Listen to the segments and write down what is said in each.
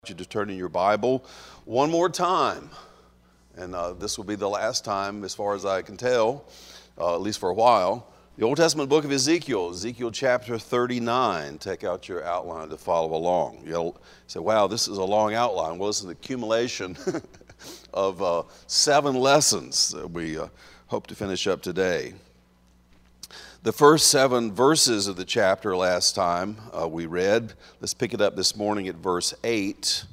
You to turn in your Bible one more time, and this will be the last time as far as I can tell, at least for a while. The Old Testament book of Ezekiel, Ezekiel chapter 39. Take out your outline to follow along. You'll say, wow, this is a long outline. Well, this is an accumulation of 7 lessons that we hope to finish up today. The first 7 verses of the chapter last time we read. Let's pick it up this morning at verse 8.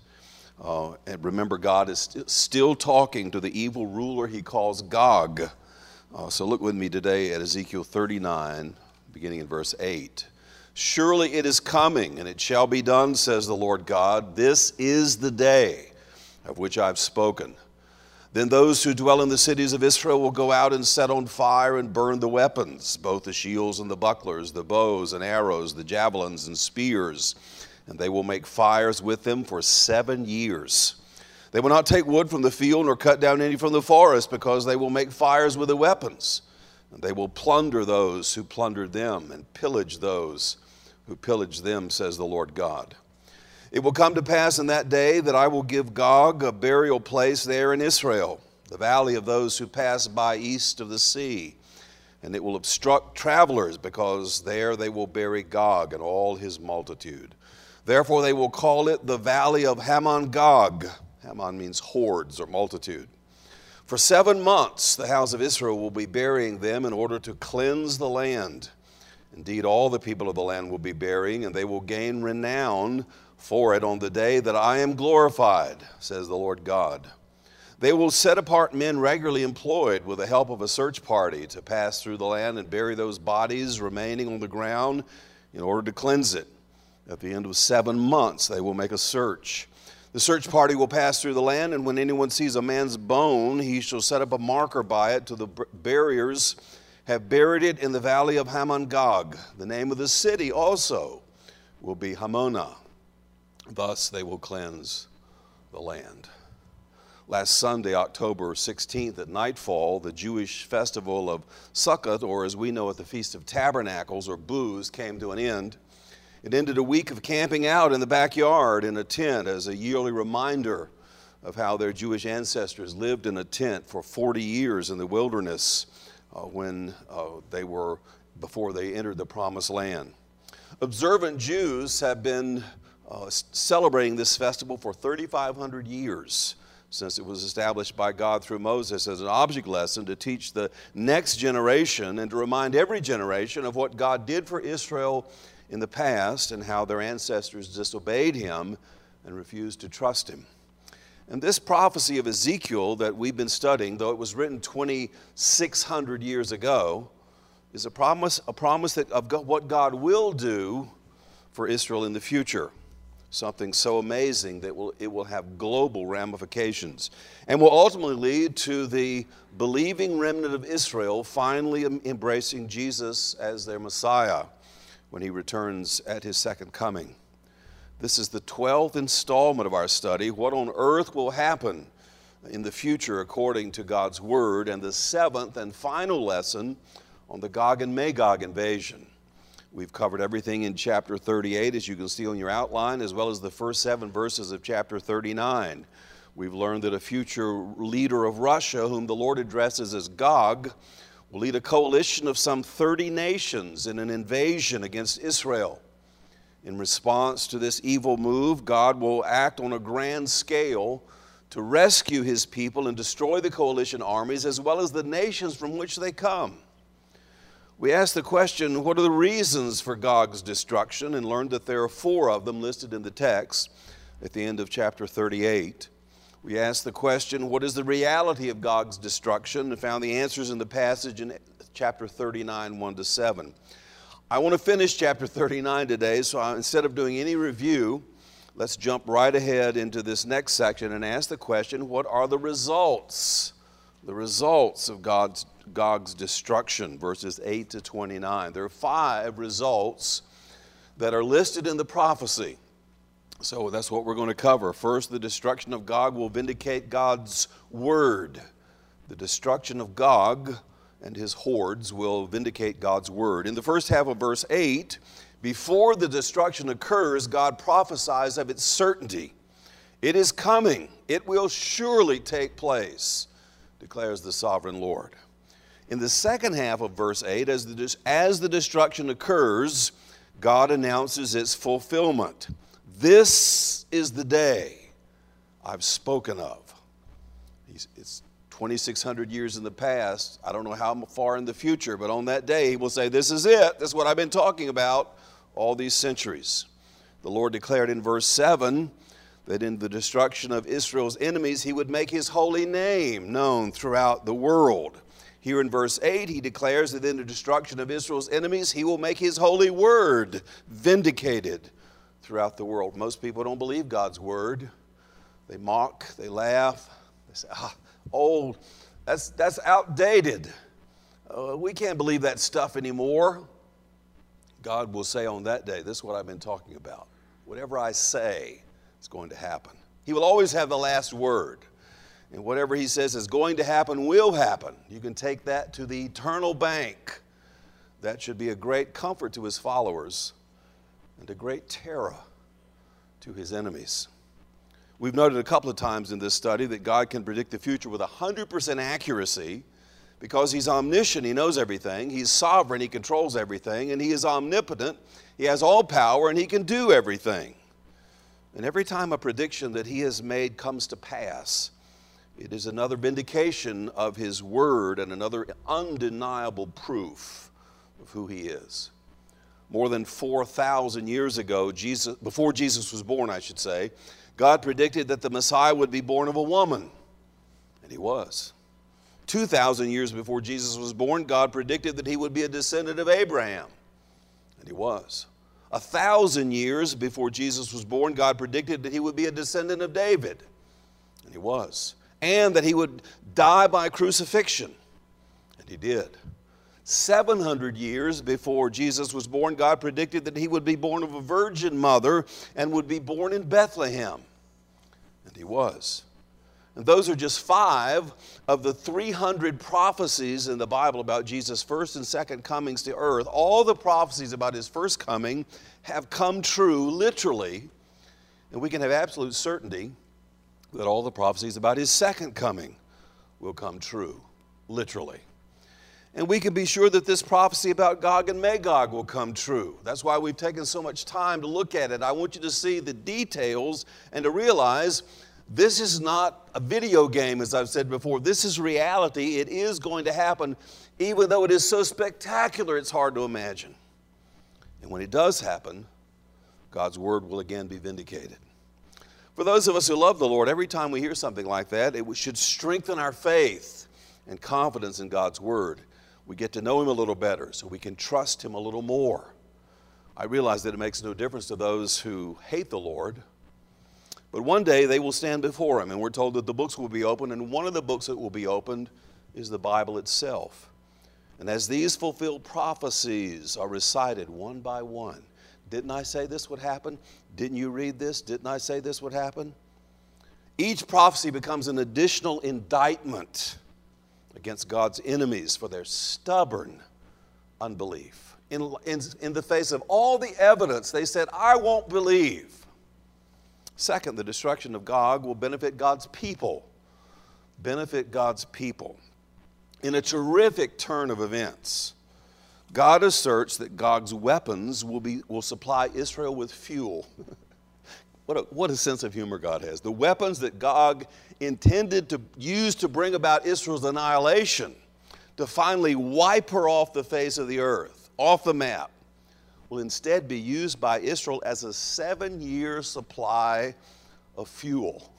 And remember, God is still talking to the evil ruler he calls Gog. So look with me today at Ezekiel 39, beginning in verse 8. Surely it is coming, and it shall be done, says the Lord God. This is the day of which I've spoken. Then those who dwell in the cities of Israel will go out and set on fire and burn the weapons, both the shields and the bucklers, the bows and arrows, the javelins and spears, and they will make fires with them for 7 years. They will not take wood from the field nor cut down any from the forest, because they will make fires with the weapons. And they will plunder those who plundered them and pillage those who pillaged them, says the Lord God. It will come to pass in that day that I will give Gog a burial place there in Israel, the valley of those who pass by east of the sea. And it will obstruct travelers, because there they will bury Gog and all his multitude. Therefore they will call it the valley of Hamon Gog. Hamon means hordes or multitude. For 7 months the house of Israel will be burying them in order to cleanse the land. Indeed, all the people of the land will be burying, and they will gain renown for it on the day that I am glorified, says the Lord God. They will set apart men regularly employed with the help of a search party to pass through the land and bury those bodies remaining on the ground in order to cleanse it. At the end of 7 months, they will make a search. The search party will pass through the land, and when anyone sees a man's bone, he shall set up a marker by it till the buriers have buried it in the valley of Hamon Gog. The name of the city also will be Hamona. Thus they will cleanse the land. Last Sunday, October 16th at nightfall, the Jewish festival of Sukkot, or as we know it, the Feast of Tabernacles, or Booths, came to an end. It ended a week of camping out in the backyard in a tent as a yearly reminder of how their Jewish ancestors lived in a tent for 40 years in the wilderness before they entered the Promised Land. Observant Jews have been celebrating this festival for 3,500 years, since it was established by God through Moses as an object lesson to teach the next generation and to remind every generation of what God did for Israel in the past and how their ancestors disobeyed him and refused to trust him. And this prophecy of Ezekiel that we've been studying, though it was written 2,600 years ago, is a promise of what God will do for Israel in the future. Something so amazing that it will have global ramifications and will ultimately lead to the believing remnant of Israel finally embracing Jesus as their Messiah when he returns at his second coming. This is the 12th installment of our study, What on Earth Will Happen in the Future According to God's Word, and the 7th and final lesson on the Gog and Magog invasion. We've covered everything in chapter 38, as you can see on your outline, as well as the first 7 verses of chapter 39. We've learned that a future leader of Russia, whom the Lord addresses as Gog, will lead a coalition of some 30 nations in an invasion against Israel. In response to this evil move, God will act on a grand scale to rescue his people and destroy the coalition armies as well as the nations from which they come. We asked the question, what are the reasons for Gog's destruction, and learned that there are 4 of them listed in the text at the end of chapter 38. We asked the question, what is the reality of Gog's destruction, and found the answers in the passage in chapter 39, 1-7. I want to finish chapter 39 today, so instead of doing any review, let's jump right ahead into this next section and ask the question, what are the results? The results of Gog's destruction, verses 8-29. There are 5 results that are listed in the prophecy. So that's what we're going to cover. First, the destruction of Gog will vindicate God's word. The destruction of Gog and his hordes will vindicate God's word. In the first half of verse 8, before the destruction occurs, God prophesies of its certainty. It is coming. It will surely take place, declares the sovereign Lord. In the second half of verse 8, as the destruction occurs, God announces its fulfillment. This is the day I've spoken of. It's 2,600 years in the past. I don't know how far in the future, but on that day he will say, this is it. This is what I've been talking about all these centuries. The Lord declared in verse 7 that in the destruction of Israel's enemies, he would make his holy name known throughout the world. Here in verse 8, he declares that in the destruction of Israel's enemies, he will make his holy word vindicated throughout the world. Most people don't believe God's word. They mock, they laugh, they say, old, that's outdated. We can't believe that stuff anymore. God will say on that day, this is what I've been talking about. Whatever I say is going to happen. He will always have the last word. And whatever he says is going to happen will happen. You can take that to the eternal bank. That should be a great comfort to his followers and a great terror to his enemies. We've noted a couple of times in this study that God can predict the future with 100% accuracy because he's omniscient, he knows everything, he's sovereign, he controls everything, and he is omnipotent, he has all power, and he can do everything. And every time a prediction that he has made comes to pass, it is another vindication of his word and another undeniable proof of who he is. More than 4,000 years ago, before Jesus was born, I should say, God predicted that the Messiah would be born of a woman, and he was. 2,000 years before Jesus was born, God predicted that he would be a descendant of Abraham, and he was. 1,000 years before Jesus was born, God predicted that he would be a descendant of David, and he was. And that he would die by crucifixion, and he did. 700 years before Jesus was born, God predicted that he would be born of a virgin mother and would be born in Bethlehem, and he was. And those are just 5 of the 300 prophecies in the Bible about Jesus' first and second comings to earth. All the prophecies about his first coming have come true literally, and we can have absolute certainty that all the prophecies about his second coming will come true literally. And we can be sure that this prophecy about Gog and Magog will come true. That's why we've taken so much time to look at it. I want you to see the details and to realize this is not a video game, as I've said before. This is reality. It is going to happen, even though it is so spectacular it's hard to imagine. And when it does happen, God's word will again be vindicated. For those of us who love the Lord, every time we hear something like that, it should strengthen our faith and confidence in God's word. We get to know him a little better so we can trust him a little more. I realize that it makes no difference to those who hate the Lord, but one day they will stand before him, and we're told that the books will be opened, and one of the books that will be opened is the Bible itself. And as these fulfilled prophecies are recited one by one, didn't I say this would happen? Didn't you read this? Didn't I say this would happen? Each prophecy becomes an additional indictment against God's enemies for their stubborn unbelief. In the face of all the evidence, they said, I won't believe. Second, the destruction of Gog will benefit God's people. Benefit God's people. In a terrific turn of events, God asserts that Gog's weapons will supply Israel with fuel. What a sense of humor God has. The weapons that Gog intended to use to bring about Israel's annihilation, to finally wipe her off the face of the earth, off the map, will instead be used by Israel as a 7-year supply of fuel.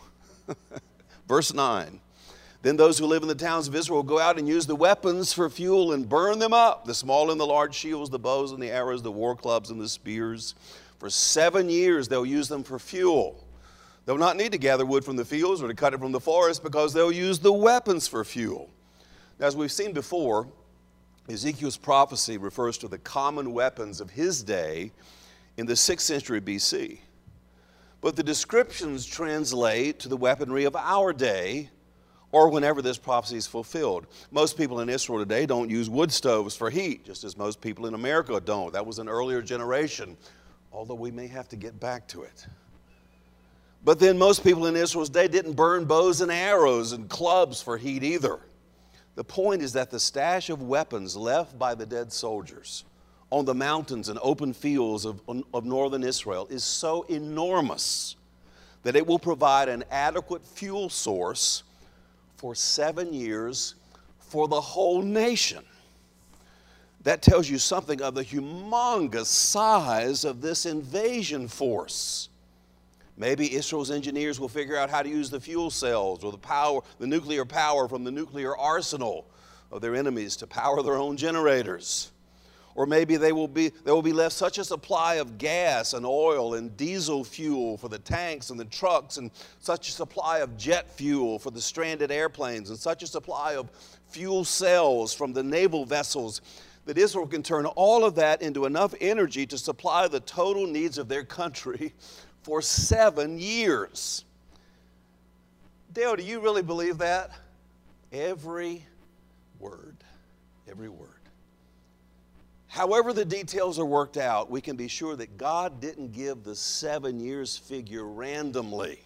Verse 9, then those who live in the towns of Israel will go out and use the weapons for fuel and burn them up, the small and the large shields, the bows and the arrows, the war clubs and the spears. For 7 years they'll use them for fuel. They'll not need to gather wood from the fields or to cut it from the forest because they'll use the weapons for fuel. Now, as we've seen before, Ezekiel's prophecy refers to the common weapons of his day in the 6th century BC. But the descriptions translate to the weaponry of our day or whenever this prophecy is fulfilled. Most people in Israel today don't use wood stoves for heat, just as most people in America don't. That was an earlier generation, although we may have to get back to it. But then most people in Israel's day didn't burn bows and arrows and clubs for heat either. The point is that the stash of weapons left by the dead soldiers on the mountains and open fields of northern Israel is so enormous that it will provide an adequate fuel source for 7 years for the whole nation. That tells you something of the humongous size of this invasion force. Maybe Israel's engineers will figure out how to use the fuel cells or the nuclear power from the nuclear arsenal of their enemies to power their own generators. Or maybe there will be left such a supply of gas and oil and diesel fuel for the tanks and the trucks, and such a supply of jet fuel for the stranded airplanes, and such a supply of fuel cells from the naval vessels, that Israel can turn all of that into enough energy to supply the total needs of their country for 7 years. Dale, do you really believe that? Every word. Every word. However the details are worked out, we can be sure that God didn't give the 7 years figure randomly.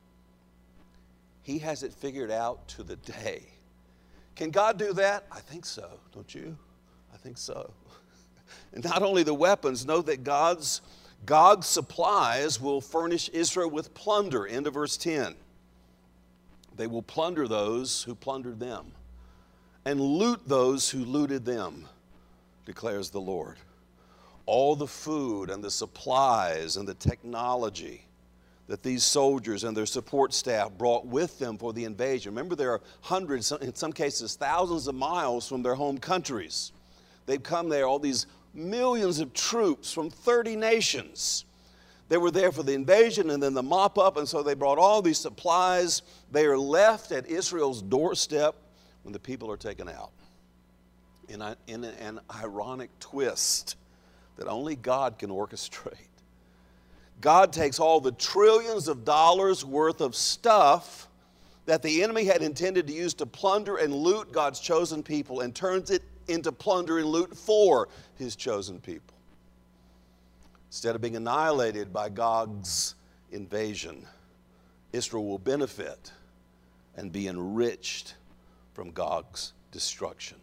He has it figured out to the day. Can God do that? I think so, don't you? I think so. And not only the weapons, know that God's supplies will furnish Israel with plunder. End of verse 10. They will plunder those who plundered them and loot those who looted them, declares the Lord. All the food and the supplies and the technology that these soldiers and their support staff brought with them for the invasion. Remember, there are hundreds, in some cases thousands of miles from their home countries. They've come there, all these millions of troops from 30 nations. They were there for the invasion and then the mop-up, and so they brought all these supplies. They are left at Israel's doorstep when the people are taken out. In an ironic twist that only God can orchestrate. God takes all the trillions of dollars worth of stuff that the enemy had intended to use to plunder and loot God's chosen people and turns it into plunder and loot for his chosen people. Instead of being annihilated by Gog's invasion, Israel will benefit and be enriched from Gog's destruction.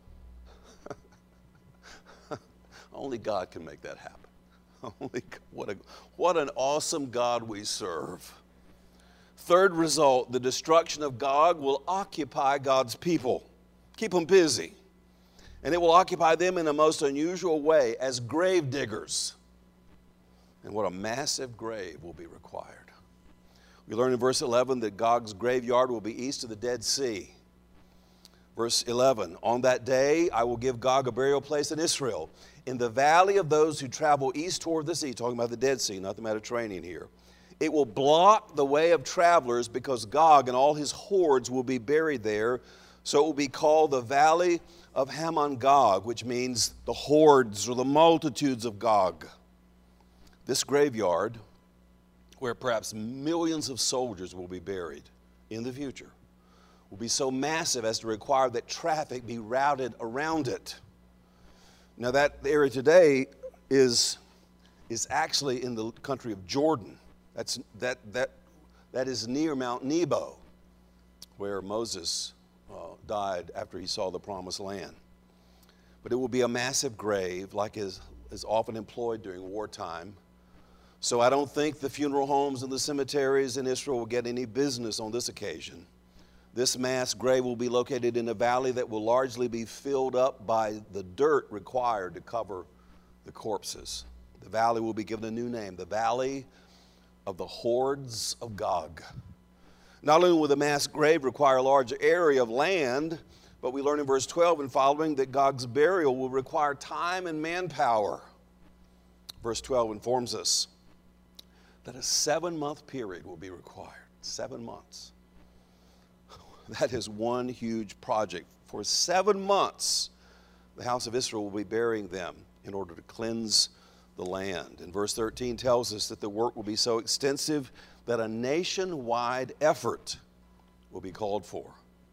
Only God can make that happen. What an awesome God we serve. Third result, the destruction of Gog will occupy God's people. Keep them busy. And it will occupy them in a most unusual way as grave diggers. And what a massive grave will be required. We learn in verse 11 that Gog's graveyard will be east of the Dead Sea. Verse 11, on that day I will give Gog a burial place in Israel, in the valley of those who travel east toward the sea, talking about the Dead Sea, not the Mediterranean here. It will block the way of travelers because Gog and all his hordes will be buried there. So it will be called the Valley of Hamon Gog, which means the hordes or the multitudes of Gog. This graveyard, where perhaps millions of soldiers will be buried in the future, will be so massive as to require that traffic be routed around it. Now that area today is actually in the country of Jordan. That is near Mount Nebo, where Moses died after he saw the promised land. But it will be a massive grave, like is often employed during wartime. So I don't think the funeral homes and the cemeteries in Israel will get any business on this occasion. This mass grave will be located in a valley that will largely be filled up by the dirt required to cover the corpses. The valley will be given a new name, the Valley of the Hordes of Gog. Not only will the mass grave require a large area of land, but we learn in verse 12 and following that Gog's burial will require time and manpower. Verse 12 informs us that a 7-month period will be required. 7 months. That is one huge project. For 7 months, the house of Israel will be burying them in order to cleanse the land. And verse 13 tells us that the work will be so extensive that a nationwide effort will be called for.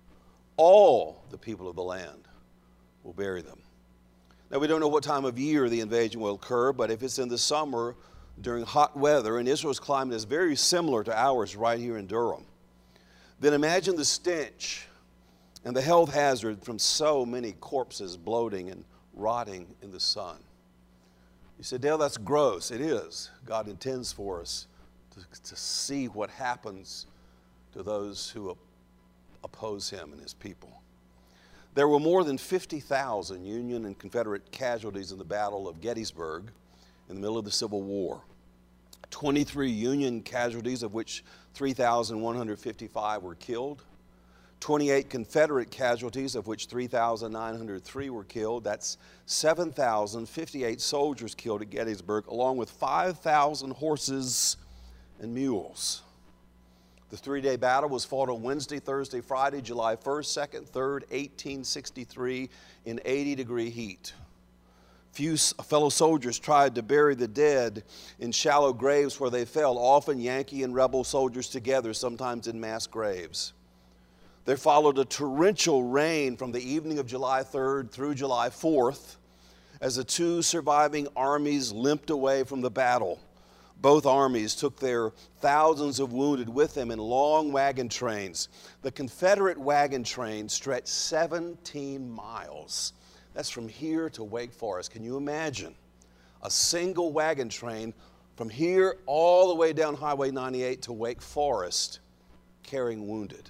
All the people of the land will bury them. Now, we don't know what time of year the invasion will occur, but if it's in the summer, during hot weather, and Israel's climate is very similar to ours right here in Durham, then imagine the stench and the health hazard from so many corpses bloating and rotting in the sun. You say, Dale, that's gross. It is. God intends for us to see what happens to those who oppose him and his people. There were more than 50,000 Union and Confederate casualties in the Battle of Gettysburg in the middle of the Civil War. 23 Union casualties, of which 3,155 were killed. 28 Confederate casualties, of which 3,903 were killed. That's 7,058 soldiers killed at Gettysburg, along with 5,000 horses and mules. The three-day battle was fought on Wednesday, Thursday, Friday, July 1st, 2nd, 3rd, 1863 in 80-degree heat. Few fellow soldiers tried to bury the dead in shallow graves where they fell, often Yankee and rebel soldiers together, sometimes in mass graves. There followed a torrential rain from the evening of July 3rd through July 4th as the two surviving armies limped away from the battle. Both armies took their thousands of wounded with them in long wagon trains. The Confederate wagon train stretched 17 miles. That's from here to Wake Forest. Can you imagine a single wagon train from here all the way down Highway 98 to Wake Forest carrying wounded?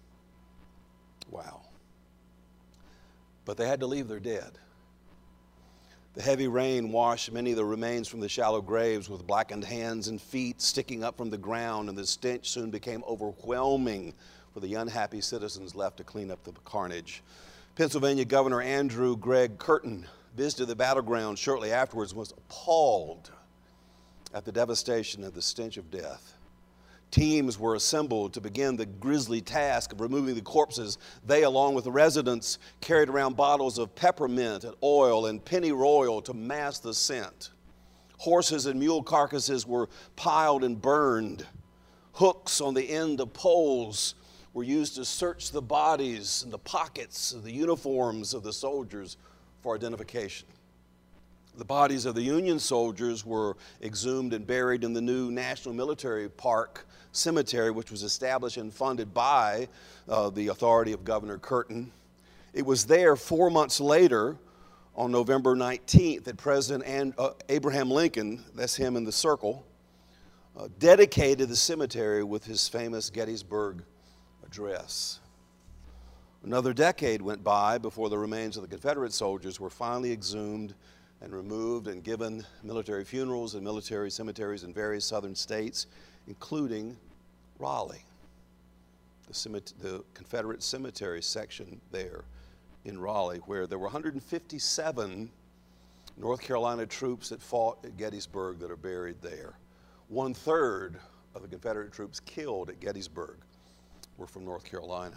Wow. But they had to leave their dead. The heavy rain washed many of the remains from the shallow graves with blackened hands and feet sticking up from the ground, and the stench soon became overwhelming for the unhappy citizens left to clean up the carnage. Pennsylvania Governor Andrew Gregg Curtin visited the battleground shortly afterwards and was appalled at the devastation and the stench of death. Teams were assembled to begin the grisly task of removing the corpses. They, along with the residents, carried around bottles of peppermint and oil and pennyroyal to mask the scent. Horses and mule carcasses were piled and burned. Hooks on the end of poles were used to search the bodies and the pockets of the uniforms of the soldiers for identification. The bodies of the Union soldiers were exhumed and buried in the new National Military Park Cemetery, which was established and funded by the authority of Governor Curtin. It was there 4 months later, on November 19th, that President Abraham Lincoln, that's him in the circle, dedicated the cemetery with his famous Gettysburg Address. Another decade went by before the remains of the Confederate soldiers were finally exhumed and removed and given military funerals in military cemeteries in various southern states, including Raleigh, the Confederate cemetery section there in Raleigh, where there were 157 North Carolina troops that fought at Gettysburg that are buried there. 1/3 of the Confederate troops killed at Gettysburg were from North Carolina.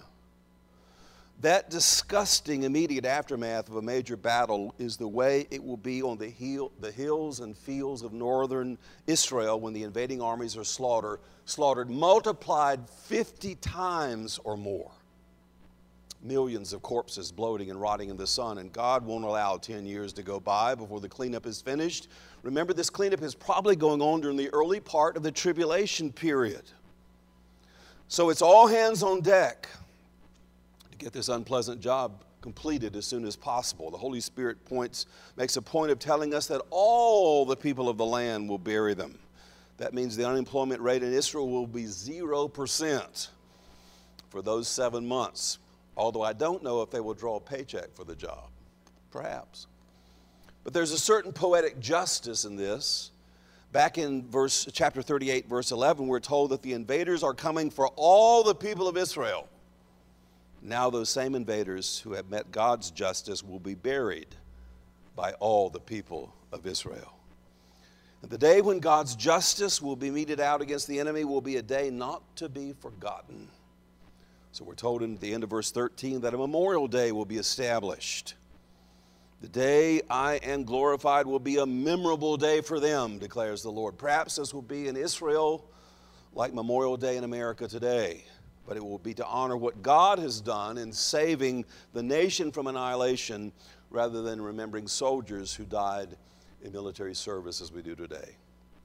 That disgusting immediate aftermath of a major battle is the way it will be on the hills and fields of northern Israel when the invading armies are slaughtered, multiplied 50 times or more. Millions of corpses bloating and rotting in the sun, and God won't allow 10 years to go by before the cleanup is finished. Remember, this cleanup is probably going on during the early part of the tribulation period. So it's all hands on deck to get this unpleasant job completed as soon as possible. The Holy Spirit makes a point of telling us that all the people of the land will bury them. That means the unemployment rate in Israel will be 0% for those 7 months, although I don't know if they will draw a paycheck for the job. Perhaps. But there's a certain poetic justice in this. Back in chapter 38, verse 11, we're told that the invaders are coming for all the people of Israel. Now those same invaders who have met God's justice will be buried by all the people of Israel. And the day when God's justice will be meted out against the enemy will be a day not to be forgotten. So we're told in the end of verse 13 that a memorial day will be established. The day I am glorified will be a memorable day for them, declares the Lord. Perhaps this will be in Israel like Memorial Day in America today, but it will be to honor what God has done in saving the nation from annihilation rather than remembering soldiers who died in military service as we do today.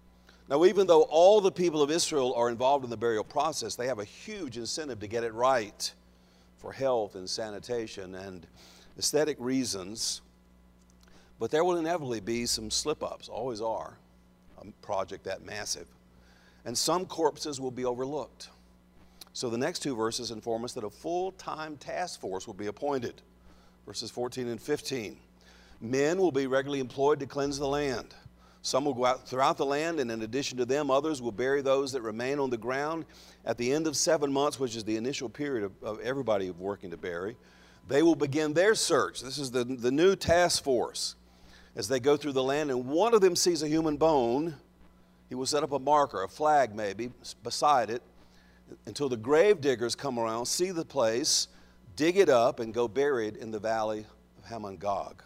Now, even though all the people of Israel are involved in the burial process, they have a huge incentive to get it right for health and sanitation and aesthetic reasons. But there will inevitably be some slip-ups, always are, a project that massive. And some corpses will be overlooked. So the next two verses inform us that a full-time task force will be appointed. Verses 14 and 15. Men will be regularly employed to cleanse the land. Some will go out throughout the land, and in addition to them, others will bury those that remain on the ground. At the end of 7 months, which is the initial period of everybody working to bury, they will begin their search. This is the new task force. As they go through the land, and one of them sees a human bone, he will set up a marker, a flag maybe, beside it, until the grave diggers come around, see the place, dig it up, and go bury it in the valley of Hamon Gog.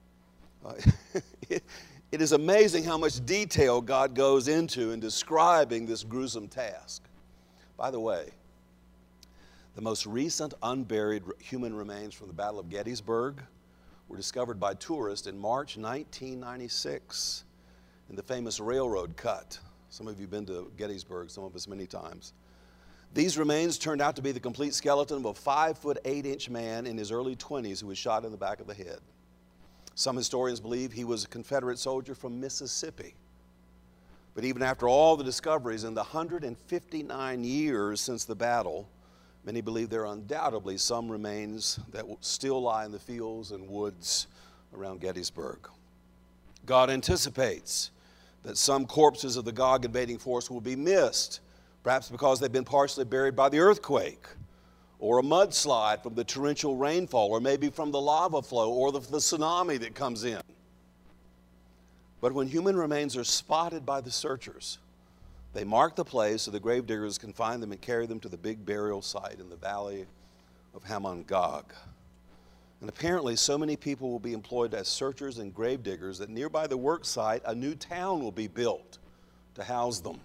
It is amazing how much detail God goes into in describing this gruesome task. By the way, the most recent unburied human remains from the Battle of Gettysburg were discovered by tourists in March 1996 in the famous railroad cut. Some of you have been to Gettysburg, some of us many times. These remains turned out to be the complete skeleton of a 5'8" man in his early 20s who was shot in the back of the head. Some historians believe he was a Confederate soldier from Mississippi. But even after all the discoveries in the 159 years since the battle, many believe there are undoubtedly some remains that will still lie in the fields and woods around Gettysburg. God anticipates that some corpses of the Gog invading force will be missed, perhaps because they've been partially buried by the earthquake, or a mudslide from the torrential rainfall, or maybe from the lava flow, or the tsunami that comes in. But when human remains are spotted by the searchers, they mark the place so the gravediggers can find them and carry them to the big burial site in the valley of Hamon Gog. And apparently so many people will be employed as searchers and gravediggers that nearby the work site, a new town will be built to house them.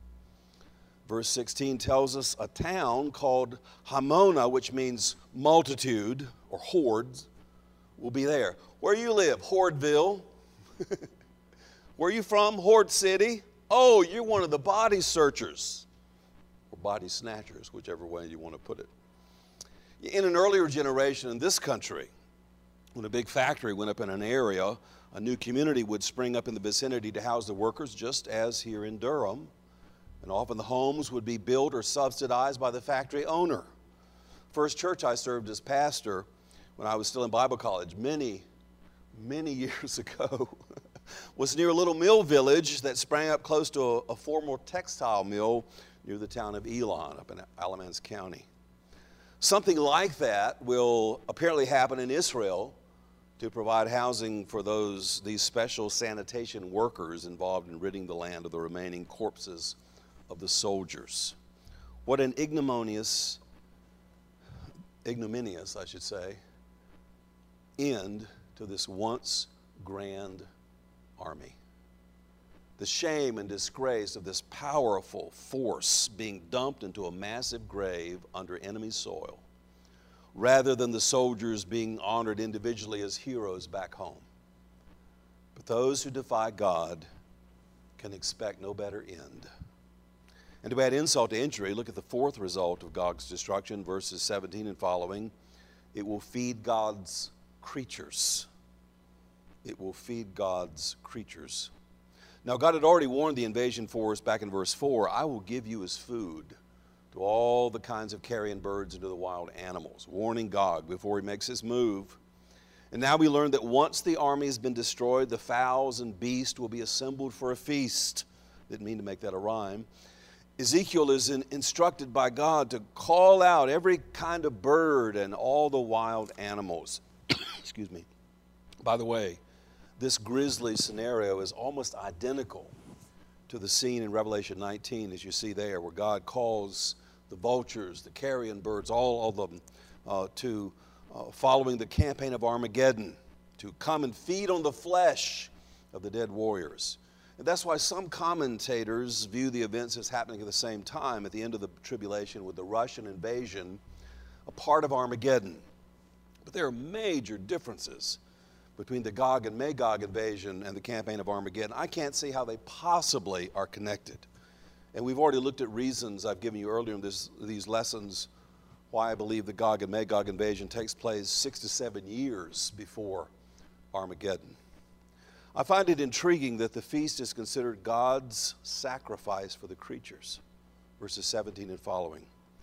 Verse 16 tells us a town called Hamona, which means multitude or hordes, will be there. Where you live? Hordeville. Where are you from? Horde City. Oh, you're one of the body searchers or body snatchers, whichever way you want to put it. In an earlier generation in this country, when a big factory went up in an area, a new community would spring up in the vicinity to house the workers, just as here in Durham. And often the homes would be built or subsidized by the factory owner. First church I served as pastor when I was still in Bible college many years ago was near a little mill village that sprang up close to a former textile mill near the town of Elon up in Alamance County. Something like that will apparently happen in Israel to provide housing for these special sanitation workers involved in ridding the land of the remaining corpses of the soldiers. What an ignominious, I should say, end to this once grand army. The shame and disgrace of this powerful force being dumped into a massive grave under enemy soil, rather than the soldiers being honored individually as heroes back home. But those who defy God can expect no better end. And to add insult to injury, look at the fourth result of Gog's destruction, verses 17 and following. It will feed God's creatures. It will feed God's creatures. Now, God had already warned the invasion force back in verse 4, I will give you as food to all the kinds of carrion birds and to the wild animals, warning Gog before he makes his move. And now we learn that once the army has been destroyed, the fowls and beasts will be assembled for a feast. Didn't mean to make that a rhyme. Ezekiel is instructed by God to call out every kind of bird and all the wild animals. Excuse me. By the way, this grisly scenario is almost identical to the scene in Revelation 19, as you see there, where God calls the vultures, the carrion birds, all of them, to following the campaign of Armageddon, to come and feed on the flesh of the dead warriors. And that's why some commentators view the events as happening at the same time at the end of the tribulation with the Russian invasion, a part of Armageddon. But there are major differences between the Gog and Magog invasion and the campaign of Armageddon. I can't see how they possibly are connected. And we've already looked at reasons I've given you earlier in these lessons why I believe the Gog and Magog invasion takes place 6 to 7 years before Armageddon. I find it intriguing that the feast is considered God's sacrifice for the creatures, verses 17 and following.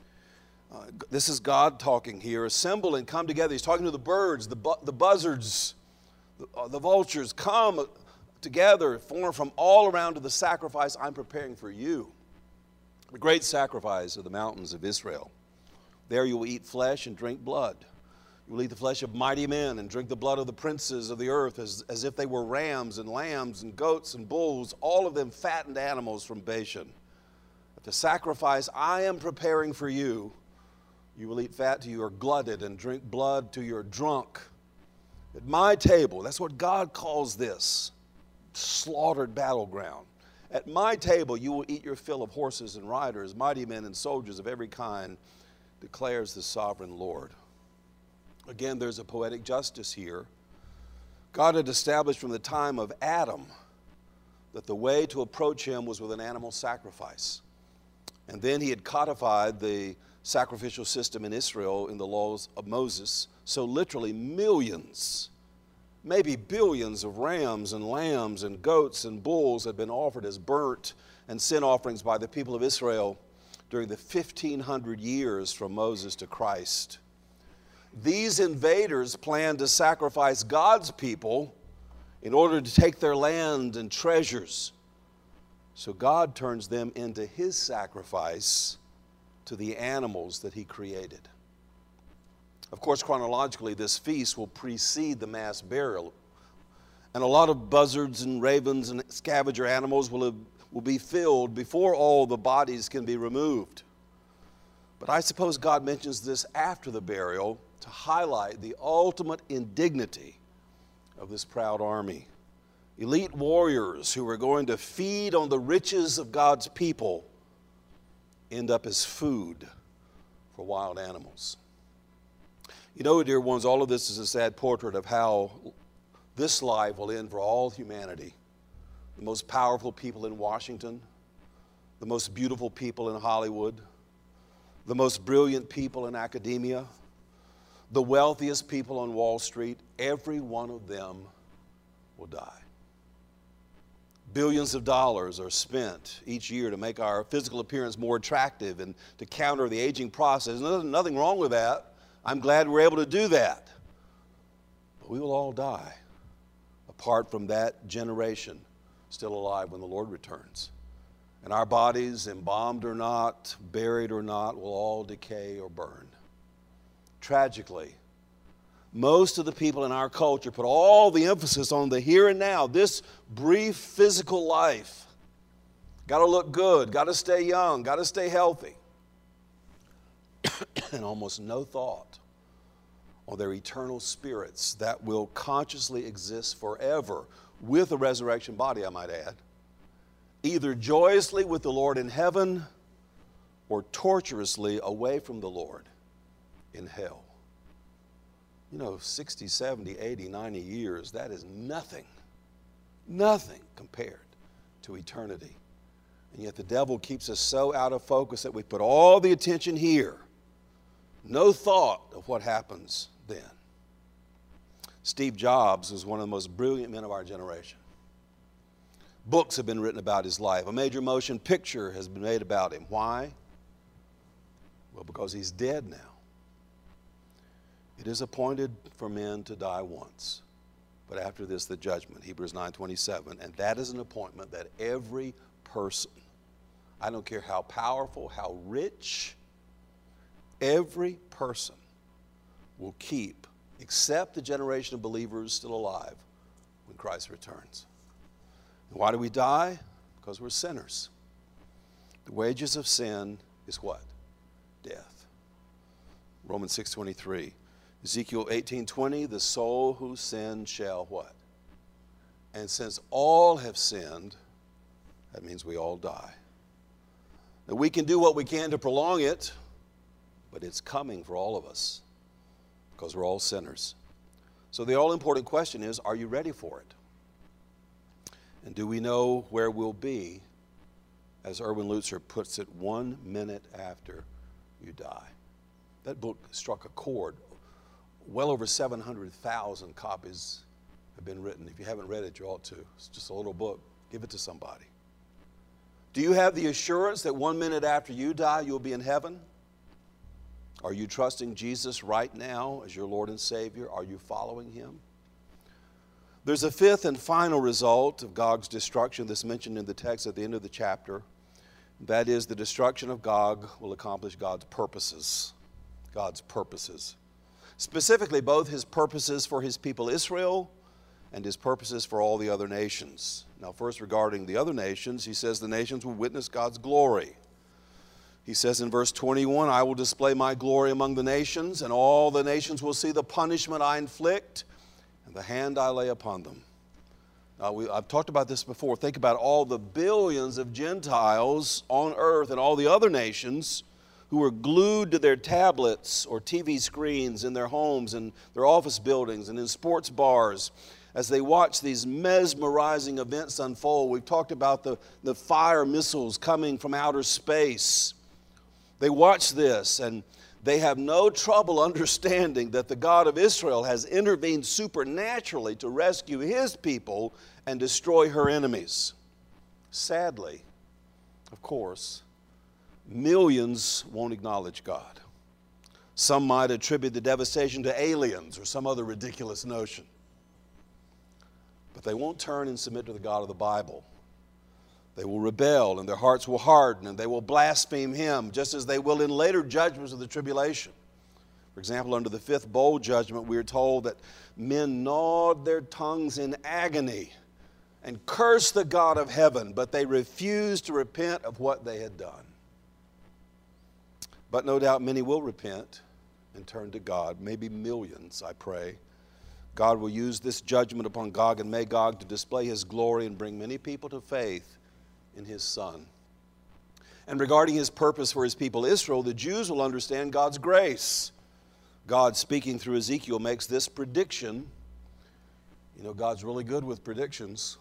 This is God talking here. Assemble and come together. He's talking to the birds, the buzzards, the vultures. Come together, form from all around to the sacrifice I'm preparing for you. The great sacrifice of the mountains of Israel. There you will eat flesh and drink blood. You will eat the flesh of mighty men and drink the blood of the princes of the earth as if they were rams and lambs and goats and bulls, all of them fattened animals from Bashan. At the sacrifice I am preparing for you, you will eat fat till you are glutted and drink blood till you are drunk. At my table, that's what God calls this, slaughtered battleground. At my table you will eat your fill of horses and riders, mighty men and soldiers of every kind, declares the sovereign Lord. Again, there's a poetic justice here. God had established from the time of Adam that the way to approach him was with an animal sacrifice. And then he had codified the sacrificial system in Israel in the laws of Moses. So literally millions, maybe billions of rams and lambs and goats and bulls had been offered as burnt and sin offerings by the people of Israel during the 1,500 years from Moses to Christ. These invaders planned to sacrifice God's people in order to take their land and treasures. So God turns them into his sacrifice to the animals that he created. Of course, chronologically, this feast will precede the mass burial. And a lot of buzzards and ravens and scavenger animals will be filled before all the bodies can be removed. But I suppose God mentions this after the burial to highlight the ultimate indignity of this proud army. Elite warriors who are going to feed on the riches of God's people end up as food for wild animals. You know, dear ones, all of this is a sad portrait of how this life will end for all humanity. The most powerful people in Washington, the most beautiful people in Hollywood, the most brilliant people in academia, the wealthiest people on Wall Street, every one of them will die. Billions of dollars are spent each year to make our physical appearance more attractive and to counter the aging process. There's nothing wrong with that. I'm glad we're able to do that. But we will all die apart from that generation still alive when the Lord returns. And our bodies, embalmed or not, buried or not, will all decay or burn. Tragically, most of the people in our culture put all the emphasis on the here and now, this brief physical life. Got to look good, got to stay young, got to stay healthy. And almost no thought on their eternal spirits that will consciously exist forever with a resurrection body, I might add, either joyously with the Lord in heaven or torturously away from the Lord in hell. You know, 60, 70, 80, 90 years, that is nothing compared to eternity. And yet the devil keeps us so out of focus that we put all the attention here. No thought of what happens then. Steve Jobs was one of the most brilliant men of our generation. Books have been written about his life. A major motion picture has been made about him. Why? Well, because he's dead now. It is appointed for men to die once, but after this the judgment, Hebrews 9:27. And that is an appointment that every person, I don't care how powerful, how rich, every person will keep, except the generation of believers still alive when Christ returns. And why do we die? Because we're sinners. The wages of sin is what? Death. Romans 6:23. Ezekiel 18:20, the soul who sins shall what? And since all have sinned, that means we all die. Now we can do what we can to prolong it, but it's coming for all of us because we're all sinners. So the all-important question is, are you ready for it? And do we know where we'll be, as Erwin Lutzer puts it, 1 minute after you die? That book struck a chord. Well over 700,000 copies have been written. If you haven't read it, you ought to. It's just a little book. Give it to somebody. Do you have the assurance that 1 minute after you die, you'll be in heaven? Are you trusting Jesus right now as your Lord and Savior? Are you following Him? There's a fifth and final result of Gog's destruction that's mentioned in the text at the end of the chapter. That is, the destruction of Gog will accomplish God's purposes. God's purposes. Specifically, both His purposes for His people Israel and His purposes for all the other nations. Now, first regarding the other nations, He says the nations will witness God's glory. He says in verse 21, I will display my glory among the nations, and all the nations will see the punishment I inflict and the hand I lay upon them. Now, I've talked about this before. Think about all the billions of Gentiles on earth and all the other nations who are glued to their tablets or TV screens in their homes and their office buildings and in sports bars as they watch these mesmerizing events unfold. We've talked about the fire missiles coming from outer space. They watch this and they have no trouble understanding that the God of Israel has intervened supernaturally to rescue His people and destroy her enemies. Sadly, of course, millions won't acknowledge God. Some might attribute the devastation to aliens or some other ridiculous notion. But they won't turn and submit to the God of the Bible. They will rebel and their hearts will harden and they will blaspheme Him, just as they will in later judgments of the tribulation. For example, under the fifth bowl judgment, we are told that men gnawed their tongues in agony and cursed the God of heaven, but they refused to repent of what they had done. But no doubt many will repent and turn to God, maybe millions, I pray. God will use this judgment upon Gog and Magog to display His glory and bring many people to faith in His Son. And regarding His purpose for His people Israel, the Jews will understand God's grace. God, speaking through Ezekiel, makes this prediction. You know, God's really good with predictions.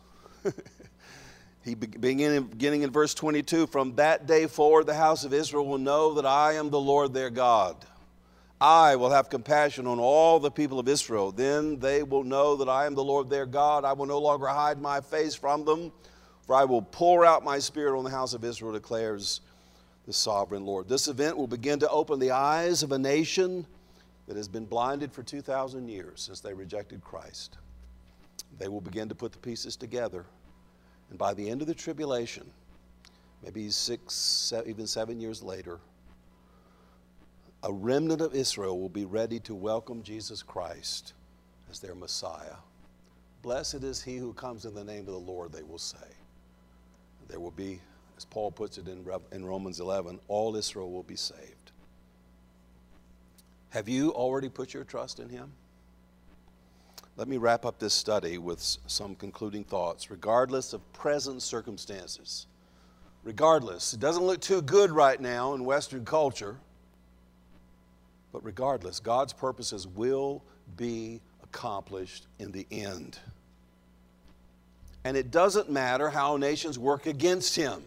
Beginning in verse 22, from that day forward the house of Israel will know that I am the Lord their God. I will have compassion on all the people of Israel. Then they will know that I am the Lord their God. I will no longer hide my face from them, for I will pour out my Spirit on the house of Israel, declares the sovereign Lord. This event will begin to open the eyes of a nation that has been blinded for 2,000 years since they rejected Christ. They will begin to put the pieces together. And by the end of the tribulation, maybe 6, even 7 years later, a remnant of Israel will be ready to welcome Jesus Christ as their Messiah. Blessed is he who comes in the name of the Lord, they will say. There will be, as Paul puts it in Romans 11, all Israel will be saved. Have you already put your trust in Him? Let me wrap up this study with some concluding thoughts. Regardless of present circumstances, regardless, it doesn't look too good right now in Western culture, but regardless, God's purposes will be accomplished in the end. And it doesn't matter how nations work against Him.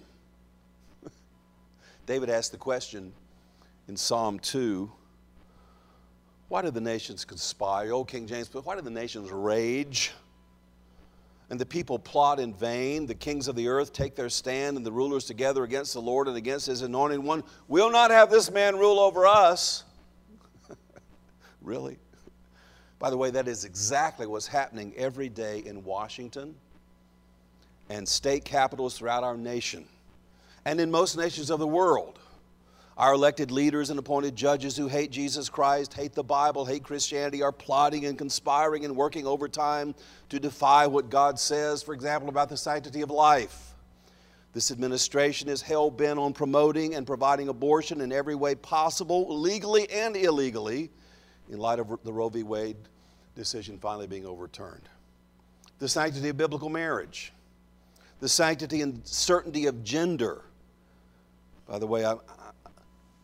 David asked the question in Psalm 2, why do the nations conspire? Old King James, but why do the nations rage? And the people plot in vain. The kings of the earth take their stand and the rulers together against the Lord and against His anointed one. We'll not have this man rule over us. Really? By the way, that is exactly what's happening every day in Washington and state capitals throughout our nation and in most nations of the world. Our elected leaders and appointed judges who hate Jesus Christ, hate the Bible, hate Christianity, are plotting and conspiring and working overtime to defy what God says, for example, about the sanctity of life. This administration is hell-bent on promoting and providing abortion in every way possible, legally and illegally, in light of the Roe v. Wade decision finally being overturned. The sanctity of biblical marriage. The sanctity and certainty of gender. By the way,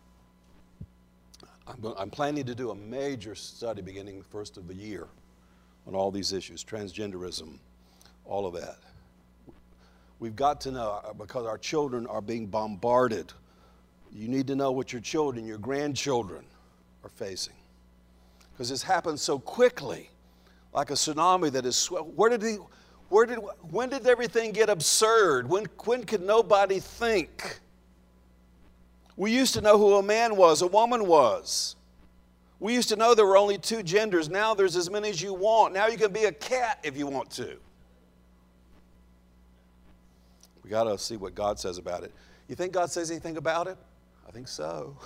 I'm planning to do a major study beginning the first of the year on all these issues, transgenderism, all of that. We've got to know, because our children are being bombarded. You need to know what your children, your grandchildren are facing. Because this happens so quickly, like a tsunami that is, when did everything get absurd? When could nobody think? We used to know who a man was, a woman was. We used to know there were only two genders. Now there's as many as you want. Now you can be a cat if you want to. We got to see what God says about it. You think God says anything about it? I think so.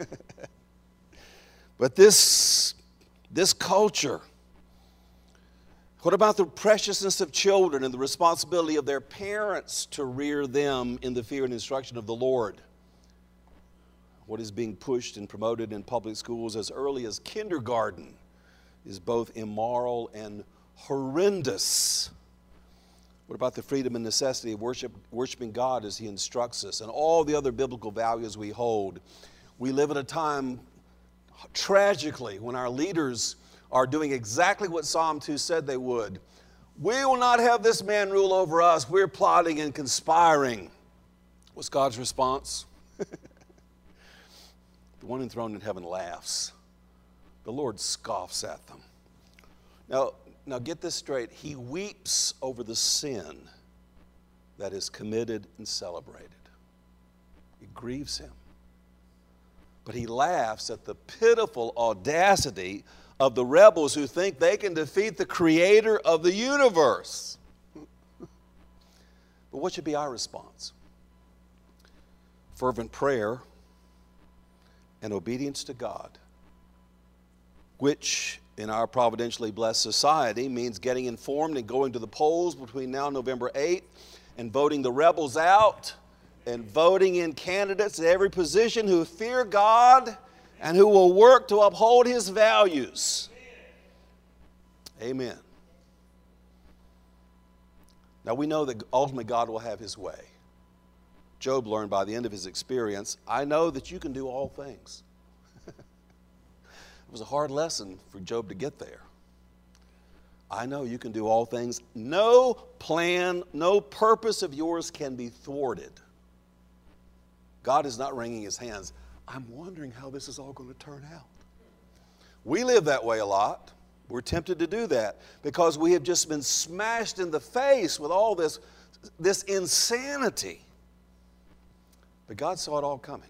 But this culture, what about the preciousness of children and the responsibility of their parents to rear them in the fear and instruction of the Lord? What is being pushed and promoted in public schools as early as kindergarten is both immoral and horrendous. What about the freedom and necessity of worshiping God as He instructs us and all the other biblical values we hold? We live at a time, tragically, when our leaders are doing exactly what Psalm 2 said they would. We will not have this man rule over us. We're plotting and conspiring. What's God's response? The one enthroned in heaven laughs. The Lord scoffs at them. Now get this straight. He weeps over the sin that is committed and celebrated. It grieves Him. But He laughs at the pitiful audacity of the rebels who think they can defeat the Creator of the universe. But what should be our response? Fervent prayer and obedience to God, which in our providentially blessed society means getting informed and going to the polls between now and November 8th and voting the rebels out and voting in candidates at every position who fear God and who will work to uphold His values. Amen. Now we know that ultimately God will have His way. Job learned by the end of his experience, I know that you can do all things. It was a hard lesson for Job to get there. I know you can do all things. No plan, no purpose of yours can be thwarted. God is not wringing His hands. I'm wondering how this is all going to turn out. We live that way a lot. We're tempted to do that because we have just been smashed in the face with all this insanity. But God saw it all coming.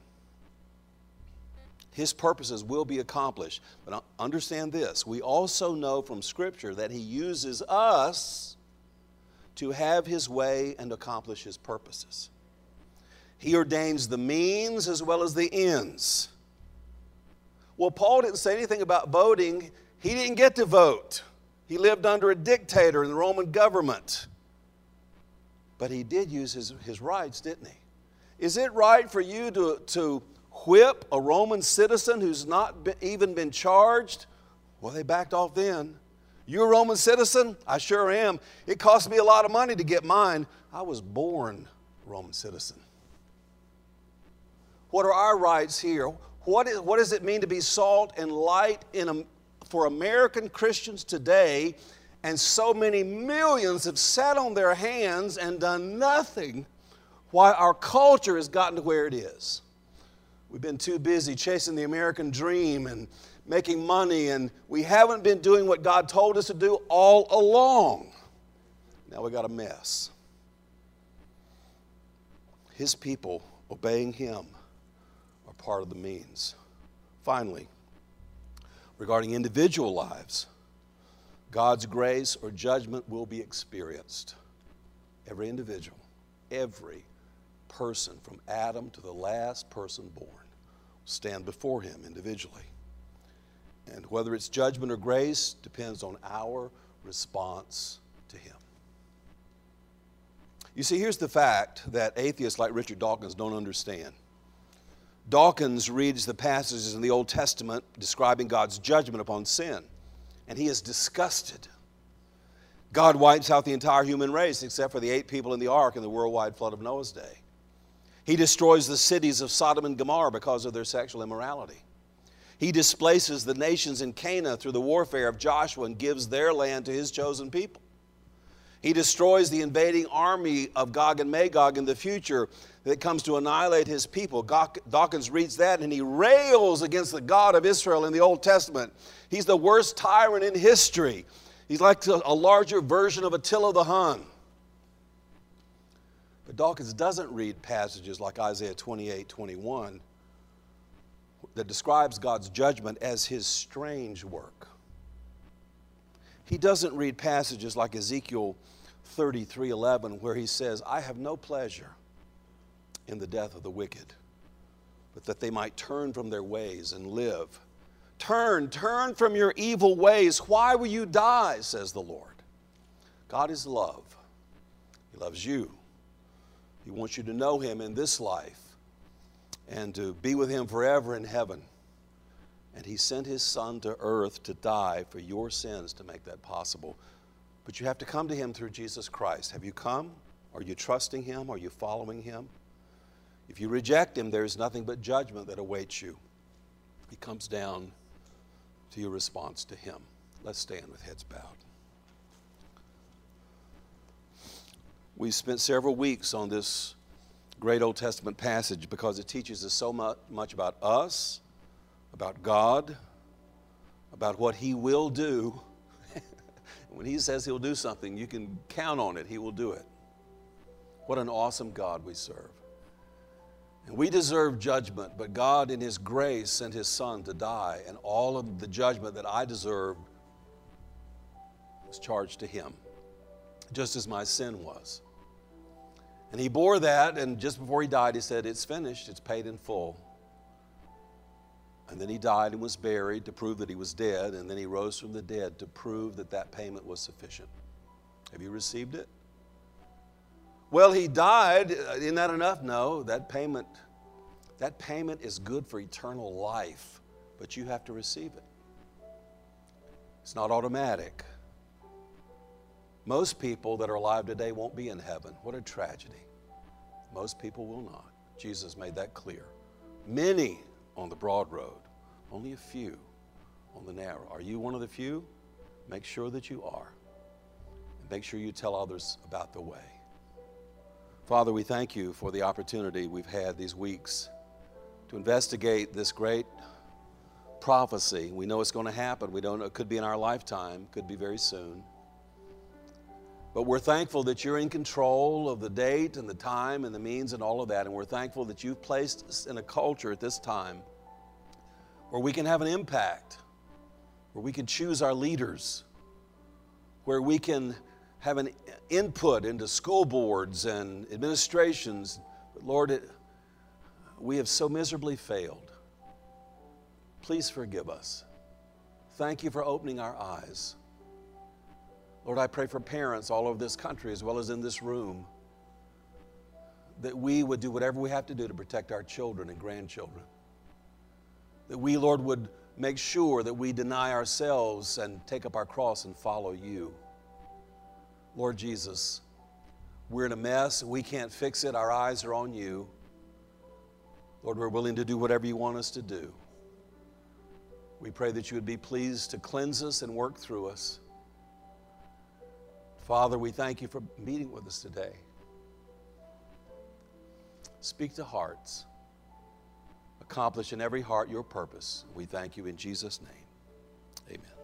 His purposes will be accomplished. But understand this, we also know from Scripture that He uses us to have His way and accomplish His purposes. He ordains the means as well as the ends. Well, Paul didn't say anything about voting. He didn't get to vote. He lived under a dictator in the Roman government. But he did use his rights, didn't he? Is it right for you to whip a Roman citizen who's not even been charged? Well, they backed off then. You're a Roman citizen? I sure am. It cost me a lot of money to get mine. I was born a Roman citizen. What are our rights here? What does it mean to be salt and light for American Christians today? And so many millions have sat on their hands and done nothing. Why our culture has gotten to where it is. We've been too busy chasing the American dream and making money, and we haven't been doing what God told us to do all along. Now we got a mess. His people obeying Him are part of the means. Finally, regarding individual lives, God's grace or judgment will be experienced. Every individual, every person from Adam to the last person born will stand before Him individually. And whether it's judgment or grace depends on our response to Him. You see, here's the fact that atheists like Richard Dawkins don't understand. Dawkins reads the passages in the Old Testament describing God's judgment upon sin, and he is disgusted. God wipes out the entire human race except for the 8 people in the ark in the worldwide flood of Noah's day. He destroys the cities of Sodom and Gomorrah because of their sexual immorality. He displaces the nations in Canaan through the warfare of Joshua and gives their land to his chosen people. He destroys the invading army of Gog and Magog in the future that comes to annihilate his people. Dawkins reads that and he rails against the God of Israel in the Old Testament. He's the worst tyrant in history. He's like a larger version of Attila the Hun. But Dawkins doesn't read passages like Isaiah 28:21 that describes God's judgment as his strange work. He doesn't read passages like Ezekiel 33:11 where he says, I have no pleasure in the death of the wicked, but that they might turn from their ways and live. Turn from your evil ways. Why will you die, says the Lord. God is love. He loves you. He wants you to know him in this life and to be with him forever in heaven. And he sent his son to earth to die for your sins to make that possible. But you have to come to him through Jesus Christ. Have you come? Are you trusting him? Are you following him? If you reject him, there is nothing but judgment that awaits you. He comes down to your response to him. Let's stand with heads bowed. We've spent several weeks on this great Old Testament passage because it teaches us so much about us, about God, about what he will do. When he says he'll do something, you can count on it. He will do it. What an awesome God we serve. And we deserve judgment, but God in his grace sent his son to die, and all of the judgment that I deserved was charged to him, just as my sin was. And he bore that, and just before he died, he said, it's finished, it's paid in full. And then he died and was buried to prove that he was dead, and then he rose from the dead to prove that that payment was sufficient. Have you received it? Well, he died. Isn't that enough? No, that payment is good for eternal life, but you have to receive it. It's not automatic. Most people that are alive today won't be in heaven. What a tragedy. Most people will not. Jesus made that clear. Many on the broad road, only a few on the narrow. Are you one of the few? Make sure that you are. And make sure you tell others about the way. Father, we thank you for the opportunity we've had these weeks to investigate this great prophecy. We know it's going to happen. We don't know. It could be in our lifetime. Could be very soon. But we're thankful that you're in control of the date and the time and the means and all of that. And we're thankful that you've placed us in a culture at this time where we can have an impact, where we can choose our leaders, where we can have an input into school boards and administrations. But Lord, we have so miserably failed. Please forgive us. Thank you for opening our eyes. Lord, I pray for parents all over this country as well as in this room that we would do whatever we have to do to protect our children and grandchildren. That we, Lord, would make sure that we deny ourselves and take up our cross and follow you. Lord Jesus, we're in a mess. We can't fix it. Our eyes are on you. Lord, we're willing to do whatever you want us to do. We pray that you would be pleased to cleanse us and work through us. Father, we thank you for meeting with us today. Speak to hearts. Accomplish in every heart your purpose. We thank you in Jesus' name. Amen.